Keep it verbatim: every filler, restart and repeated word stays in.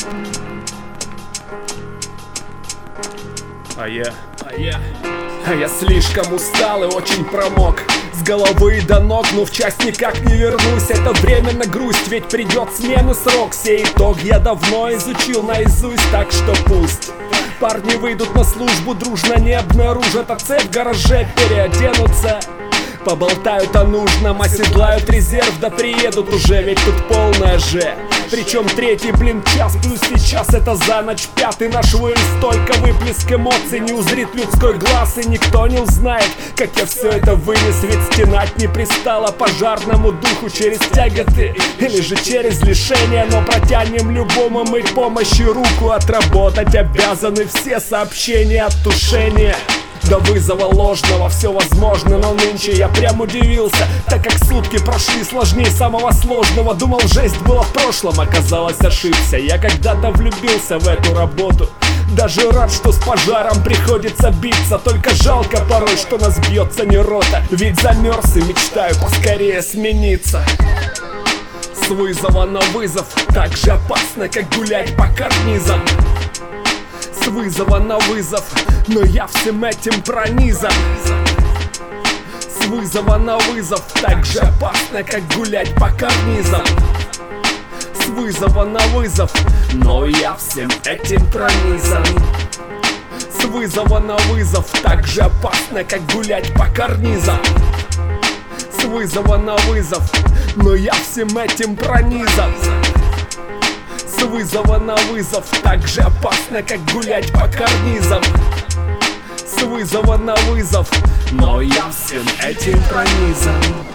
А я, а я, а я слишком устал и очень промок с головы до ног, но в часть никак не вернусь. Это временно грусть, ведь придет смены срок. Все итог я давно изучил наизусть, так что пусть парни выйдут на службу, дружно не обнаружат, а цель в гараже переоденутся. Поболтают о нужном, оседлают резерв, да приедут уже, ведь тут полная же. Причем третий, блин, час, плюс сейчас это за ночь пятый наш выезд. Столько выплеск эмоций не узрит людской глаз, и никто не узнает, как я все это вынес. Ведь стенать не пристало пожарному духу через тяготы или же через лишения. Но протянем любому мы помощи руку, отработать обязаны все сообщения от тушения до вызова ложного, все возможно, но нынче я прям удивился, так как сутки прошли сложнее самого сложного. Думал, жесть была в прошлом, оказалось, ошибся. Я когда-то влюбился в эту работу, даже рад, что с пожаром приходится биться. Только жалко порой, что нас бьется не рота, ведь замерз и мечтаю поскорее смениться. С вызова на вызов так же опасно, как гулять по карнизам. С вызова на вызов, но я всем этим пронизан. С вызова на вызов так же опасно, как гулять по карнизам. С вызова на вызов, но я всем этим пронизан. С вызова на вызов так же опасно, как гулять по карнизам. С вызова на вызов, но я всем этим пронизан. С вызова на вызов так же опасно, как гулять по карнизам. С вызова на вызов, но я всем этим пронизан.